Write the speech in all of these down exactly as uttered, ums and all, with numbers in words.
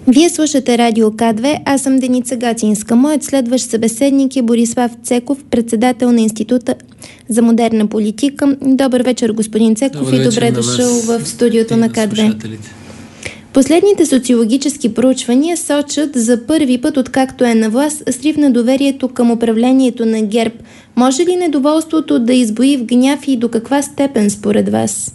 Вие слушате Радио К две, аз съм Деница Гацинска. Моят следващ събеседник е Борислав Цеков, председател на Института за модерна политика. Добър вечер, господин Цеков, добър и добре дошъл в студиото на К две. Последните социологически проучвания сочат за първи път, откакто е на власт, срив на доверието към управлението на ГЕРБ. Може ли недоволството да избои в гняв и до каква степен според вас?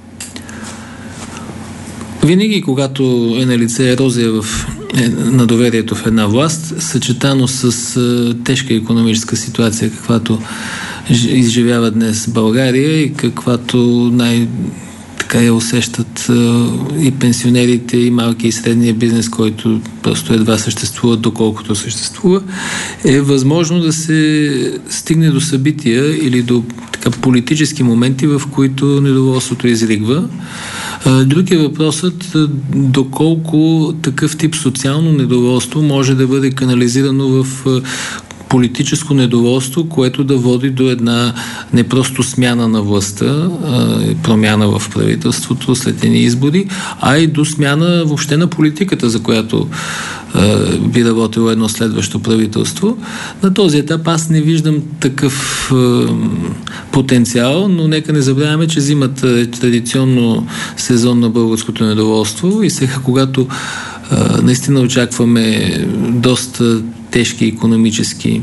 Винаги, когато е на лице ерозия в, е, на доверието в една власт, съчетано с е, тежка икономическа ситуация, каквато изживява днес България и каквато най- така я усещат е, и пенсионерите, и малки и средния бизнес, който просто едва съществува, доколкото съществува, е възможно да се стигне до събития или до така, политически моменти, в които недоволството изригва. Друг е въпросът доколко такъв тип социално недоволство може да бъде канализирано в политическо недоволство, което да води до една не просто смяна на властта, промяна в правителството след едни избори, а и до смяна въобще на политиката, за която би работило едно следващо правителство. На този етап аз не виждам такъв е, потенциал, но нека не забравяме, че зимата е традиционно сезон на българското недоволство и сега, когато е, наистина очакваме доста тежки икономически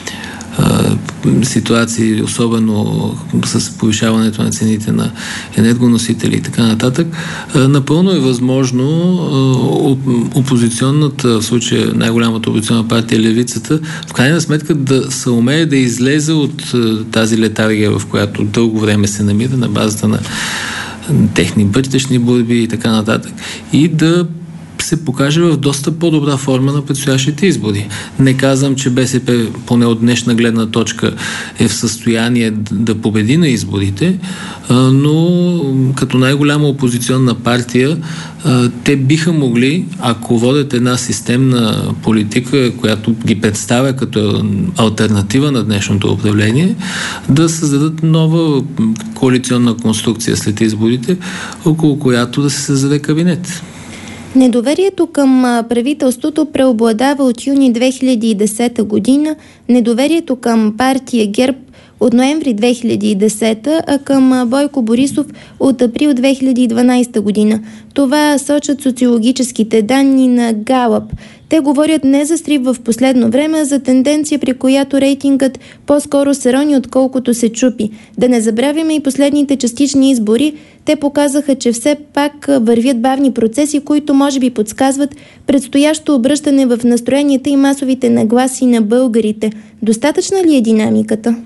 ситуации, особено с повишаването на цените на енергоносители и така нататък, напълно е възможно опозиционната, в случая най-голямата опозиционна партия Левицата, в крайна сметка да се умее да излезе от тази летаргия, в която дълго време се намира на базата на техни бъдещни борби и така нататък, и да се покаже в доста по-добра форма на предстоящите избори. Не казвам, че БСП, поне от днешна гледна точка, е в състояние да победи на изборите, но като най-голяма опозиционна партия те биха могли, ако водят една системна политика, която ги представя като алтернатива на днешното управление, да създадат нова коалиционна конструкция след изборите, около която да се създаде кабинет. Недоверието към правителството преобладава от юни две хиляди и десета година, недоверието към партия ГЕРБ от ноември две хиляди и десета, а към Бойко Борисов от април две хиляди и дванадесета година. Това сочат социологическите данни на Галъп. Те говорят не за срив в последно време, а за тенденция, при която рейтингът по-скоро се рони, отколкото се чупи. Да не забравяме и последните частични избори. Те показаха, че все пак вървят бавни процеси, които може би подсказват предстоящо обръщане в настроенията и масовите нагласи на българите. Достатъчна ли е динамиката?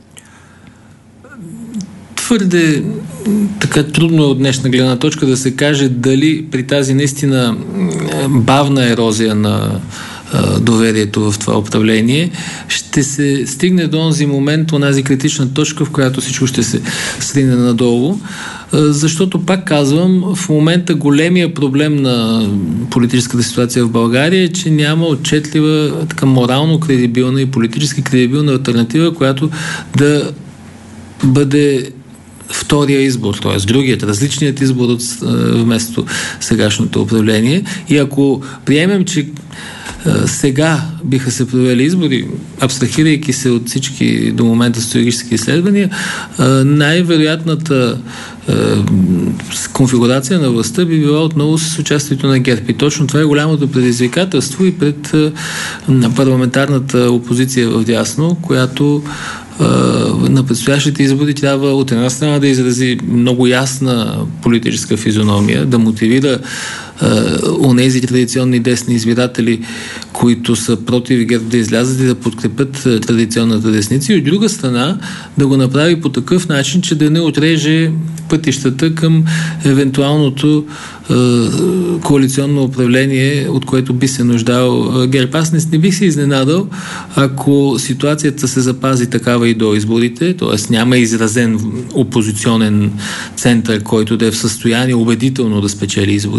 Твърде така трудно от днешна гледна точка да се каже дали при тази наистина бавна ерозия на а, доверието в това управление ще се стигне до онзи момент, онази критична точка, в която всичко ще се срине надолу. А, защото, пак казвам, в момента големия проблем на политическата ситуация в България е, че няма отчетлива, така морално кредибилна и политически кредибилна алтернатива, която да бъде втория избор, т.е. другият, различният избор от, вместо сегашното управление. И ако приемем, че сега биха се провели избори, абстрахирайки се от всички до момента социологически изследвания, най-вероятната конфигурация на властта би била отново с участието на ГЕРБ. И точно това е голямото предизвикателство и пред парламентарната опозиция в дясно, която на предстоящите избори трябва от една страна да изрази много ясна политическа физиономия, да мотивира онези традиционни десни избиратели, които са против ГЕРБ, да излязат и да подкрепят традиционната десница, и от друга страна да го направи по такъв начин, че да не отреже пътищата към евентуалното е, коалиционно управление, от което би се нуждал ГЕРБ. Аз не, не бих се изненадал, ако ситуацията се запази такава и до изборите, т.е. няма изразен опозиционен център, който да е в състояние убедително да спечели изборите,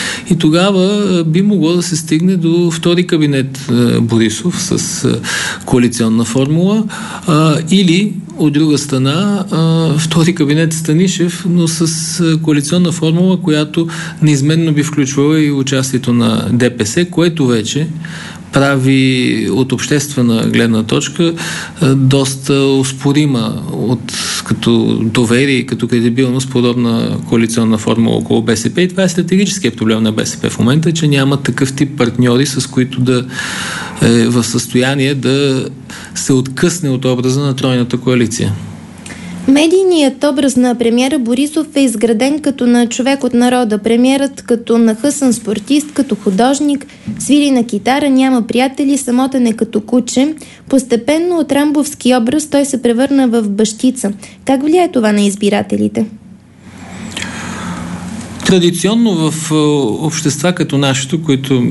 и тогава би могло да се стигне до втори кабинет Борисов с коалиционна формула или от друга страна втори кабинет Станишев, но с коалиционна формула, която неизменно би включвала и участието на ДПС, което вече прави от обществена гледна точка доста успорима от като доверие и като кредибилност подобна коалиционна формула около БСП. И това е стратегическият проблем на БСП в момента, че няма такъв тип партньори, с които да е в състояние да се откъсне от образа на тройната коалиция. Медийният образ на премиера Борисов е изграден като на човек от народа. Премиерът като нахъсан спортист, като художник, свири на китара, няма приятели, самотен е като куче. Постепенно от рамбовски образ той се превърна в бащица. Как влияе това на избирателите? Традиционно в общества като нашето, които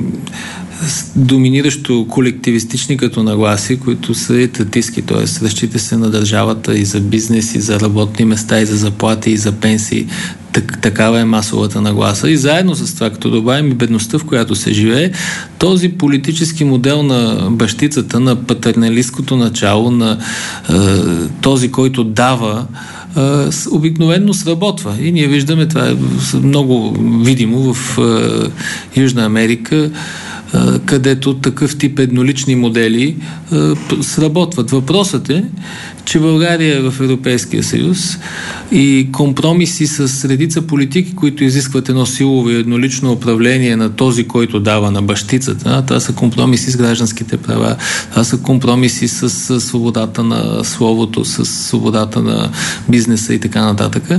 доминиращо колективистични като нагласи, които са етатистки, т.е. разчита се на държавата и за бизнес, и за работни места, и за заплати, и за пенсии. Так, такава е масовата нагласа. И заедно с това, като добавим и бедността, в която се живее, този политически модел на бащицата, на патерналисткото начало, на е, този, който дава, е, обикновено сработва. И ние виждаме това е много видимо в е, Южна Америка, където такъв тип еднолични модели сработват. Въпросът е, че България е в Европейския съюз и компромиси с редица политики, които изискват едно силово и еднолично управление на този, който дава на бащицата. Това са компромиси с гражданските права, това са компромиси с, с свободата на словото, с свободата на бизнеса и така нататък.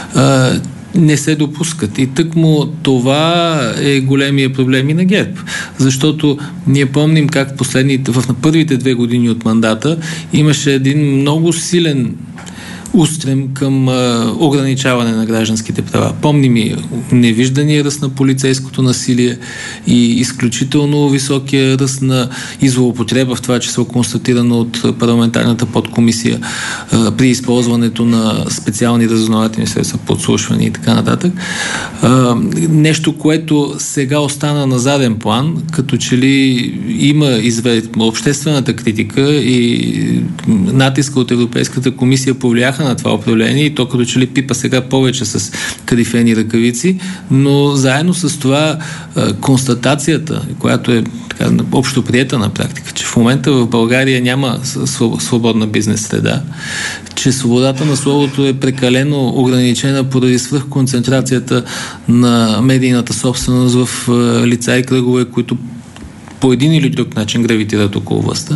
Не се допускат. И тъкмо това е големия проблем и на ГЕРБ. Защото ние помним как последните, в първите две години от мандата имаше един много силен устрем към а, ограничаване на гражданските права. Помним и невиждания ръст на полицейското насилие и изключително високия ръст на злоупотреба, в това число констатирано от парламентарната подкомисия а, при използването на специални разузнавателни средства, подслушване и така нататък. А, нещо, което сега остана на заден план, като че ли има извед обществената критика и натиска от Европейската комисия повлияха на това управление и то като че ли пипа сега повече с кадифени ръкавици, но заедно с това констатацията, която е така, общо приета на практика, че в момента в България няма свободна бизнес среда, че свободата на словото е прекалено ограничена поради свръхконцентрацията на медийната собственост в лица и кръгове, които по един или друг начин гравитират около властта.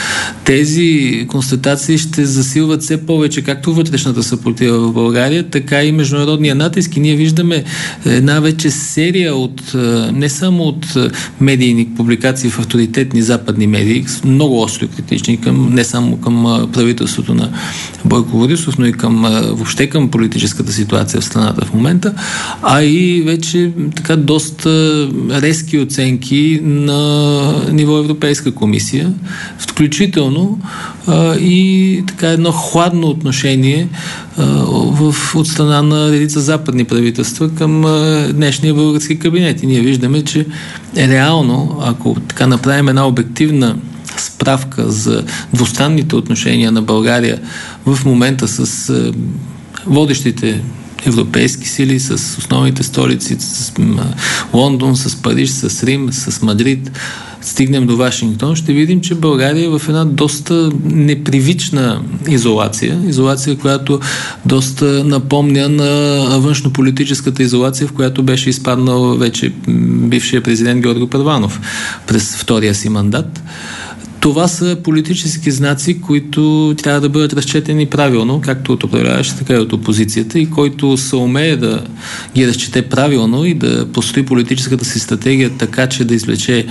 Тези констатации ще засилват все повече както вътрешната съпротива в България, така и международния натиск. И ние виждаме една вече серия от не само от медийни публикации в авторитетни западни медии, много остро критични, към, не само към правителството на Бойко Борисов, но и към, въобще към политическата ситуация в страната в момента, а и вече така доста резки оценки на ниво Европейска комисия, включително а, и така едно хладно отношение а, в, от страна на редица западни правителства към а, днешния български кабинет. И ние виждаме, че е реално, ако така направим една обективна справка за двустранните отношения на България в момента с а, водещите европейски сили, с основните столици, с Лондон, с Париж, с Рим, с Мадрид, стигнем до Вашингтон, ще видим, че България е в една доста непривична изолация. Изолация, която доста напомня на външнополитическата изолация, в която беше изпаднал вече бившия президент Георги Първанов през втория си мандат. Това са политически знаци, които трябва да бъдат разчетени правилно, както от управляващите, така и от опозицията, и който се умее да ги разчете правилно и да построи политическата си стратегия така, че да извлече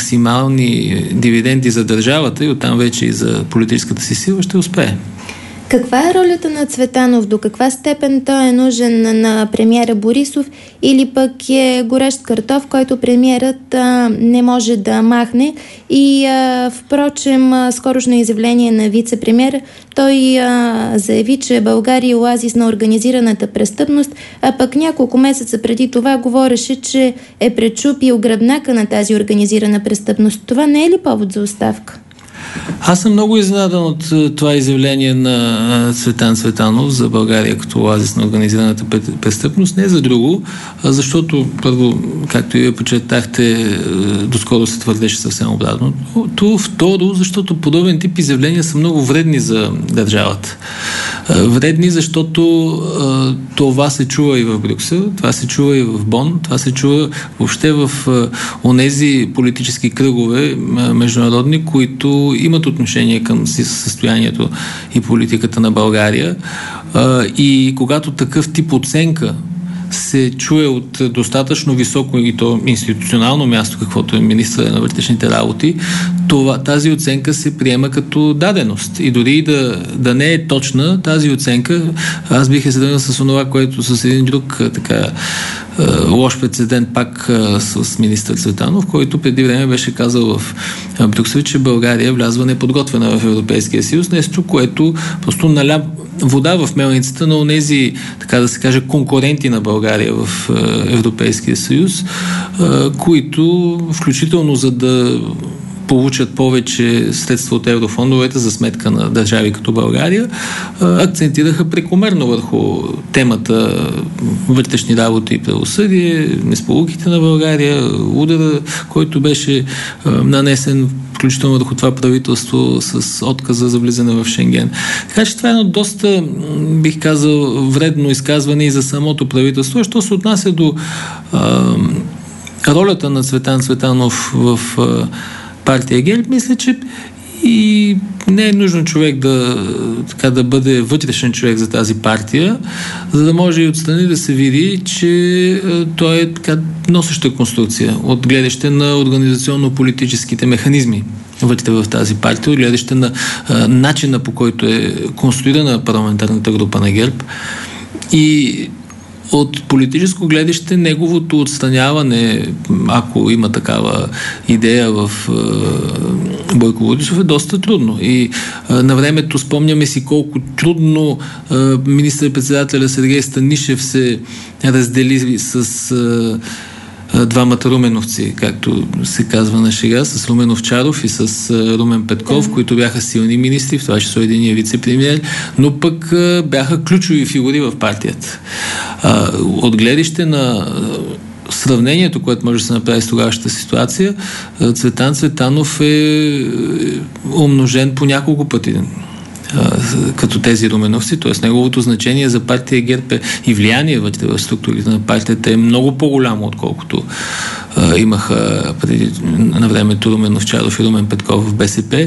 максимални дивиденти за държавата и оттам вече и за политическата си сила, ще успее. Каква е ролята на Цветанов? До каква степен той е нужен на премиера Борисов или пък е горещ картоф, който премиерът а, не може да махне? И а, впрочем, а, скорошно изявление на вице-премиера, той а, заяви, че България е оазис на организираната престъпност, а пък няколко месеца преди това говореше, че е пречупил гръбнака на тази организирана престъпност. Това не е ли повод за оставка? Аз съм много изненадан от това изявление на Цветан Цветанов за България като оазис на организираната престъпност. Не за друго, а защото, първо, както и вие подчертахте, доскоро се твърдеше съвсем обратно. То, второ, защото подобен тип изявления са много вредни за държавата. Вредни, защото а, това се чува и в Брюксел, това се чува и в Бон, това се чува въобще в а, онези политически кръгове а, международни, които имат отношение към състоянието и политиката на България. А, и когато такъв тип оценка се чуе от достатъчно високо и то институционално място, каквото е министър на вътрешните работи, това, тази оценка се приема като даденост. И дори да, да не е точна, тази оценка, аз бих е сравнил с това, което с един друг така лош прецедент пак с министър Цветанов, който преди време беше казал в Брюксел, че България влязва неподготвена в Европейския съюз, нещо, което просто наля вода в мелницата на онези, така да се каже, конкуренти на България в Европейския съюз, които включително за да получат повече средства от еврофондовете за сметка на държави като България, акцентираха прекомерно върху темата вътрешни работи и правосъдие, несполуките на България, удара, който беше нанесен включително върху това правителство с отказа за влизане в Шенген. Така че това е едно доста, бих казал, вредно изказване и за самото правителство. Що се отнася до а, ролята на Цветан Цветанов в а, партия ГЕРБ, мисля, че и не е нужно човек да, така, да бъде вътрешен човек за тази партия, за да може и отстрани да се види, че а, той е така носеща конструкция от гледаще на организационно-политическите механизми вътре в тази партия, от гледаще на а, начина, по който е конструирана парламентарната група на ГЕРБ. И от политическо гледаще неговото отстраняване, ако има такава идея в е, Бойко Борисов, е доста трудно. И е, на времето спомняме си колко трудно е, министър-председателя Сергей Станишев се раздели с е, двамата руменовци, както се казва на шега, с Румен Овчаров и с е, Румен Петков, да, които бяха силни министри, в това число единия вице-премиер, но пък е, бяха ключови фигури в партията. От гледаще на сравнението, което може да се направи с тогавашната ситуация, Цветан Цветанов е умножен по няколко пъти като тези руменовци, т.е. неговото значение за партия ГЕРБ и влияние вътре в структурите на партията е много по-голямо, отколкото а, имаха преди на времето Румен Овчаров и Румен Петков в БСП.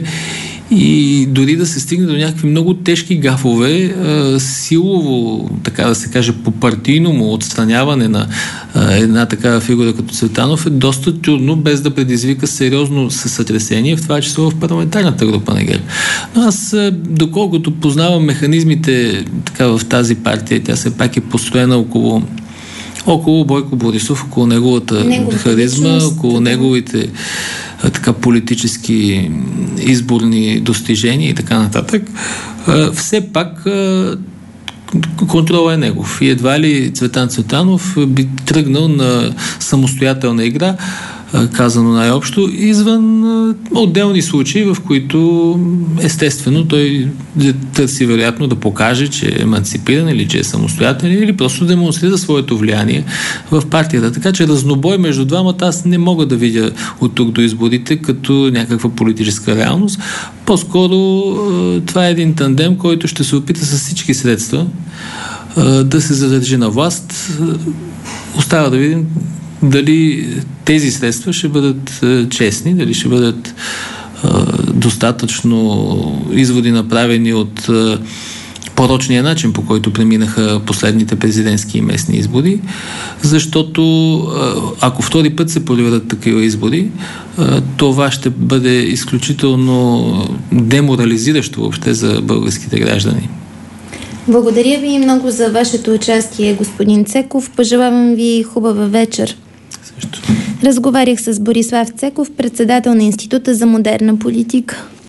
И дори да се стигне до някакви много тежки гафове, а, силово, така да се каже, по партийно му отстраняване на а, една такава фигура като Цветанов е доста трудно, без да предизвика сериозно сътресение, в това число в парламентарната група на ГЕРБ. Но аз, а, доколкото познавам механизмите така в тази партия, тя все пак е построена около около Бойко Борисов, около неговата Неговата харизма, около неговите а, така политически изборни достижения и така нататък. А, все пак а, контрола е негов. И едва ли Цветан Цветанов би тръгнал на самостоятелна игра, казано най-общо, извън отделни случаи, в които естествено той търси вероятно да покаже, че е еманципиран или че е самостоятелен, или просто демонстрира своето влияние в партията. Така че разнобой между двамата аз не мога да видя от тук до изборите като някаква политическа реалност. По-скоро това е един тандем, който ще се опита с всички средства да се задържи на власт. Остава да видим дали тези средства ще бъдат е, честни, дали ще бъдат е, достатъчно изводи направени от е, порочния начин, по който преминаха последните президентски и местни избори, защото е, ако втори път се проведат такива избори, е, това ще бъде изключително деморализиращо въобще за българските граждани. Благодаря ви много за вашето участие, господин Цеков. Пожелавам ви хубава вечер. Също. Разговарях с Борислав Цеков, председател на Института за модерна политика.